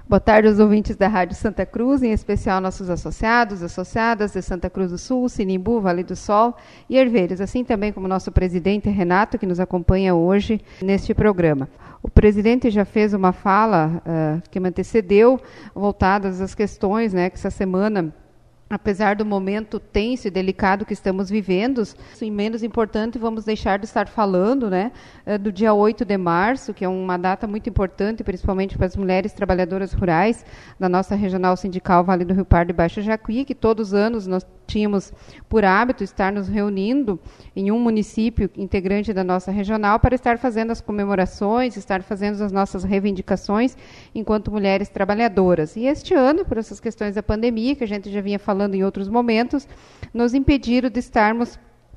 Boa tarde aos ouvintes da Rádio Santa Cruz, em especial nossos associados, associadas de Santa Cruz do Sul, Sinimbu, Vale do Sol e Herveiros, assim também como nosso presidente Renato, que nos acompanha hoje neste programa. O presidente já fez uma fala que me antecedeu, voltadas às questões, que essa semana, apesar do momento tenso e delicado que estamos vivendo, e menos importante, vamos deixar de estar falando do dia 8 de março, que é uma data muito importante, principalmente para as mulheres trabalhadoras rurais da nossa regional sindical Vale do Rio Pardo e Baixo Jacuí, que todos os anos nós tínhamos por hábito estar nos reunindo em um município integrante da nossa regional para estar fazendo as comemorações, estar fazendo as nossas reivindicações enquanto mulheres trabalhadoras. E este ano, por essas questões da pandemia, que a gente já vinha falando em outros momentos, nos impediram de estarmos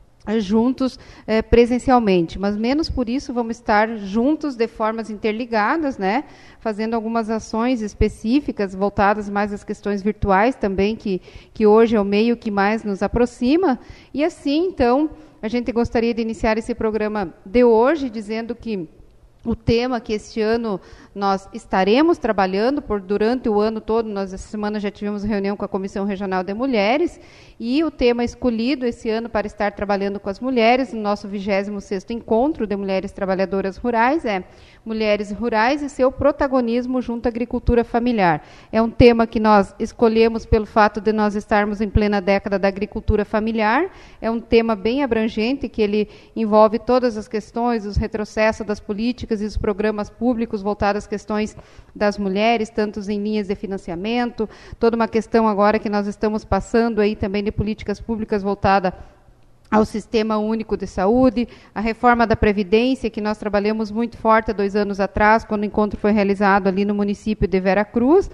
juntos presencialmente, mas menos por isso vamos estar juntos de formas interligadas, fazendo algumas ações específicas voltadas mais às questões virtuais também, que hoje é o meio que mais nos aproxima. E assim, então, a gente gostaria de iniciar esse programa de hoje dizendo que o tema que este ano nós estaremos trabalhando durante o ano todo, nós essa semana já tivemos reunião com a Comissão Regional de Mulheres, e o tema escolhido esse ano para estar trabalhando com as mulheres, no nosso 26º Encontro de Mulheres Trabalhadoras Rurais, é Mulheres Rurais e seu protagonismo junto à agricultura familiar. É um tema que nós escolhemos pelo fato de nós estarmos em plena década da agricultura familiar, é um tema bem abrangente, que ele envolve todas as questões, os retrocessos das políticas e os programas públicos voltados às questões das mulheres, tanto em linhas de financiamento, toda uma questão agora que nós estamos passando aí também de políticas públicas voltada ao Sistema Único de Saúde, a reforma da Previdência, que nós trabalhamos muito forte há 2 anos atrás, quando o encontro foi realizado ali no município de Veracruz,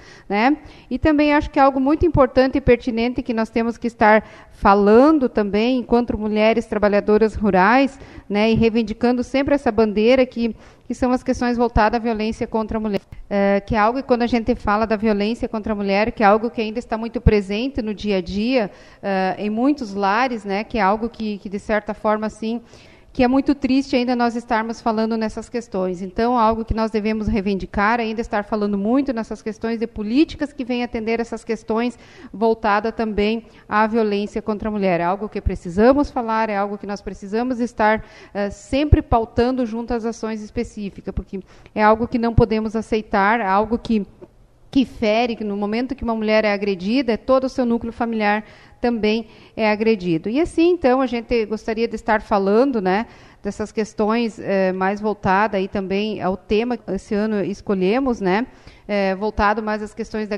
E também acho que é algo muito importante e pertinente que nós temos que estar falando também, enquanto mulheres trabalhadoras rurais, e reivindicando sempre essa bandeira que são as questões voltadas à violência contra a mulher. Que é algo que, quando a gente fala da violência contra a mulher, que é algo que ainda está muito presente no dia a dia, em muitos lares, que é algo que de certa forma, assim, que é muito triste ainda nós estarmos falando nessas questões. Então, algo que nós devemos reivindicar, ainda estar falando muito nessas questões de políticas que venham atender essas questões voltadas também à violência contra a mulher. É algo que precisamos falar, é algo que nós precisamos estar sempre pautando junto às ações específicas, porque é algo que não podemos aceitar, é algo que fere, que no momento que uma mulher é agredida, todo o seu núcleo familiar também é agredido. E assim, então, a gente gostaria de estar falando, dessas questões mais voltadas aí também ao tema que esse ano escolhemos, voltado mais às questões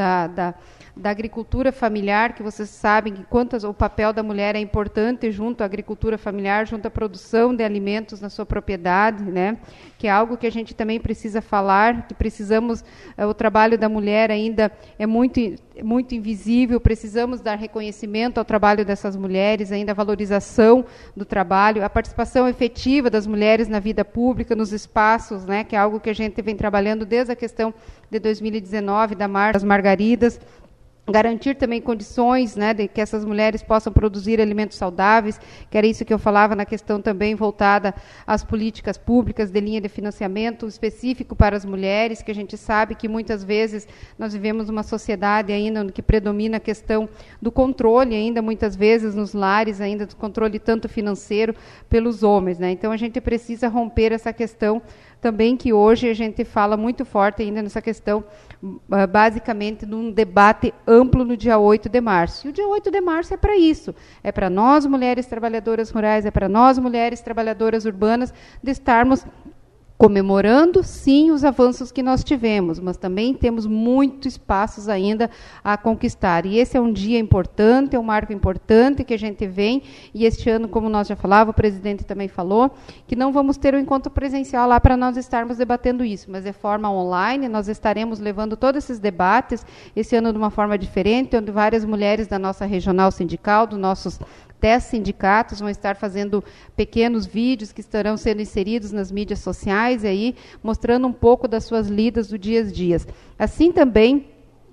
da agricultura familiar, que vocês sabem que o papel da mulher é importante junto à agricultura familiar, junto à produção de alimentos na sua propriedade, que é algo que a gente também precisa falar, que precisamos, o trabalho da mulher ainda é muito invisível, precisamos dar reconhecimento ao trabalho dessas mulheres, ainda a valorização do trabalho, a participação efetiva das mulheres na vida pública, nos espaços, que é algo que a gente vem trabalhando desde a questão de 2019, da Marcha das Margaridas, garantir também condições, de que essas mulheres possam produzir alimentos saudáveis, que era isso que eu falava na questão também voltada às políticas públicas de linha de financiamento específico para as mulheres, que a gente sabe que muitas vezes nós vivemos uma sociedade ainda que predomina a questão do controle, ainda muitas vezes nos lares, ainda do controle tanto financeiro pelos homens. Então a gente precisa romper essa questão também, que hoje a gente fala muito forte ainda nessa questão, basicamente num debate amplo no dia 8 de março. E o dia 8 de março é para isso, é para nós, mulheres trabalhadoras rurais, é para nós, mulheres trabalhadoras urbanas, de estarmos comemorando, sim, os avanços que nós tivemos, mas também temos muitos espaços ainda a conquistar. E esse é um dia importante, é um marco importante que a gente vem, e este ano, como nós já falávamos, o presidente também falou, que não vamos ter um encontro presencial lá para nós estarmos debatendo isso, mas de forma online, nós estaremos levando todos esses debates, esse ano de uma forma diferente, onde várias mulheres da nossa regional sindical, dos nossos 10 sindicatos vão estar fazendo pequenos vídeos que estarão sendo inseridos nas mídias sociais, aí, mostrando um pouco das suas lidas do dia a dia. Assim também,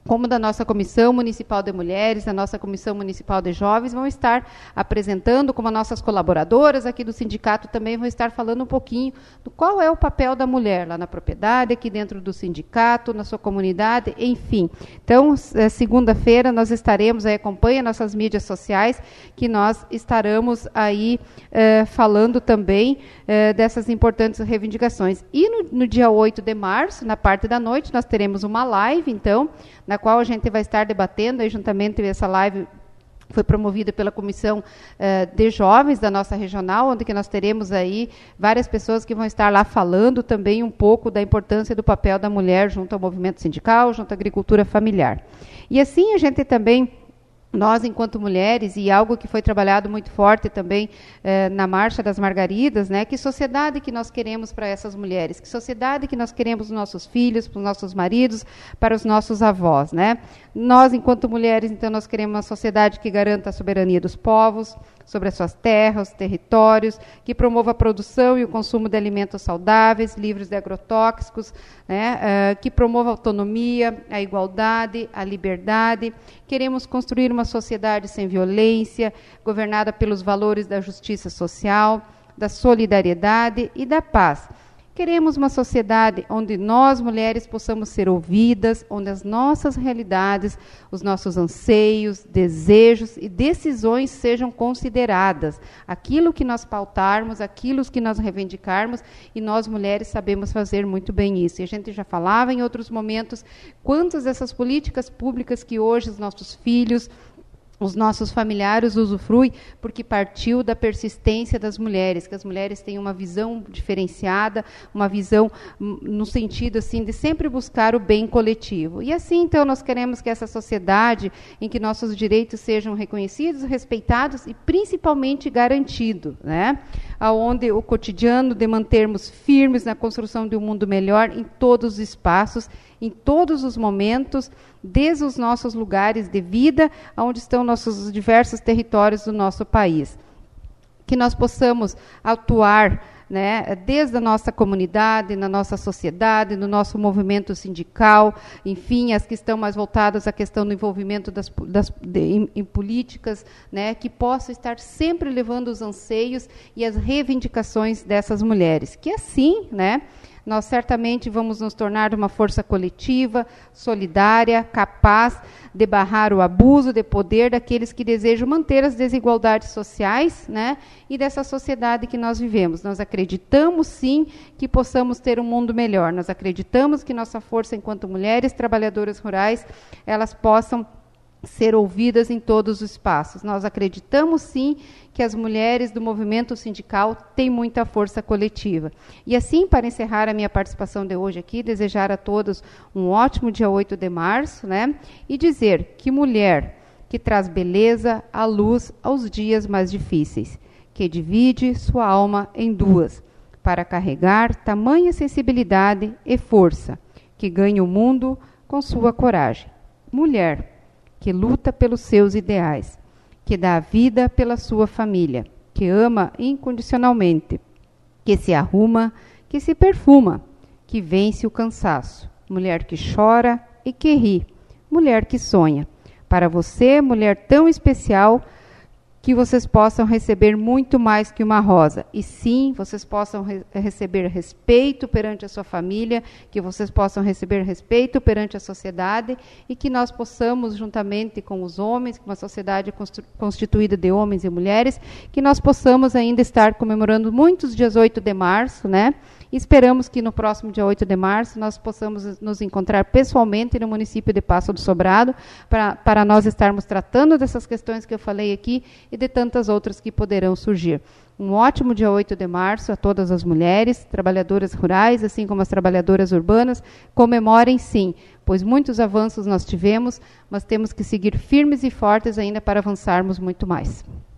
como da nossa Comissão Municipal de Mulheres, da nossa Comissão Municipal de Jovens, vão estar apresentando, como as nossas colaboradoras aqui do sindicato também vão estar falando um pouquinho do qual é o papel da mulher lá na propriedade, aqui dentro do sindicato, na sua comunidade, enfim. Então, segunda-feira nós estaremos, aí acompanha nossas mídias sociais, que nós estaremos aí falando também dessas importantes reivindicações. E no dia 8 de março, na parte da noite, nós teremos uma live, então, na qual a gente vai estar debatendo, aí juntamente essa live foi promovida pela Comissão de Jovens da nossa regional, onde que nós teremos aí várias pessoas que vão estar lá falando também um pouco da importância do papel da mulher junto ao movimento sindical, junto à agricultura familiar. E assim a gente também, nós, enquanto mulheres, e algo que foi trabalhado muito forte também na Marcha das Margaridas, né, que sociedade que nós queremos para essas mulheres, que sociedade que nós queremos para os nossos filhos, para os nossos maridos, para os nossos avós, né? Nós, enquanto mulheres, então, nós queremos uma sociedade que garanta a soberania dos povos sobre as suas terras, territórios, que promova a produção e o consumo de alimentos saudáveis, livres de agrotóxicos, né, que promova a autonomia, a igualdade, a liberdade. Queremos construir uma sociedade sem violência, governada pelos valores da justiça social, da solidariedade e da paz. Queremos uma sociedade onde nós, mulheres, possamos ser ouvidas, onde as nossas realidades, os nossos anseios, desejos e decisões sejam consideradas. Aquilo que nós pautarmos, aquilo que nós reivindicarmos, e nós, mulheres, sabemos fazer muito bem isso. E a gente já falava em outros momentos quantas dessas políticas públicas que hoje os nossos filhos, os nossos familiares usufruem, porque partiu da persistência das mulheres, que as mulheres têm uma visão diferenciada, uma visão no sentido assim de sempre buscar o bem coletivo. E assim, então, nós queremos que essa sociedade em que nossos direitos sejam reconhecidos, respeitados e principalmente garantidos, né? Onde o cotidiano de mantermos firmes na construção de um mundo melhor em todos os espaços, em todos os momentos, desde os nossos lugares de vida, onde estão nossos diversos territórios do nosso país. Que nós possamos atuar, né, desde a nossa comunidade, na nossa sociedade, no nosso movimento sindical, enfim, as que estão mais voltadas à questão do envolvimento em políticas, né, que possam estar sempre levando os anseios e as reivindicações dessas mulheres. Que assim, né, nós certamente vamos nos tornar uma força coletiva, solidária, capaz de barrar o abuso de poder daqueles que desejam manter as desigualdades sociais, né, e dessa sociedade que nós vivemos. Nós acreditamos, sim, que possamos ter um mundo melhor. Nós acreditamos que nossa força enquanto mulheres trabalhadoras rurais, elas possam ser ouvidas em todos os espaços. Nós acreditamos, sim, que as mulheres do movimento sindical têm muita força coletiva. E assim, para encerrar a minha participação de hoje aqui, desejar a todos um ótimo dia 8 de março, né? E dizer que mulher que traz beleza à luz aos dias mais difíceis, que divide sua alma em duas, para carregar tamanha sensibilidade e força, que ganha o mundo com sua coragem. Mulher que luta pelos seus ideais, que dá a vida pela sua família, que ama incondicionalmente, que se arruma, que se perfuma, que vence o cansaço, mulher que chora e que ri, mulher que sonha. Para você, mulher tão especial, que vocês possam receber muito mais que uma rosa. E sim, vocês possam receber respeito perante a sua família, que vocês possam receber respeito perante a sociedade e que nós possamos, juntamente com os homens, com uma sociedade constituída de homens e mulheres, que nós possamos ainda estar comemorando muitos dias 8 de março, né? E esperamos que no próximo dia 8 de março nós possamos nos encontrar pessoalmente no município de Passo do Sobrado para nós estarmos tratando dessas questões que eu falei aqui e de tantas outras que poderão surgir. Um ótimo dia 8 de março a todas as mulheres, trabalhadoras rurais, assim como as trabalhadoras urbanas. Comemorem sim, pois muitos avanços nós tivemos, mas temos que seguir firmes e fortes ainda para avançarmos muito mais.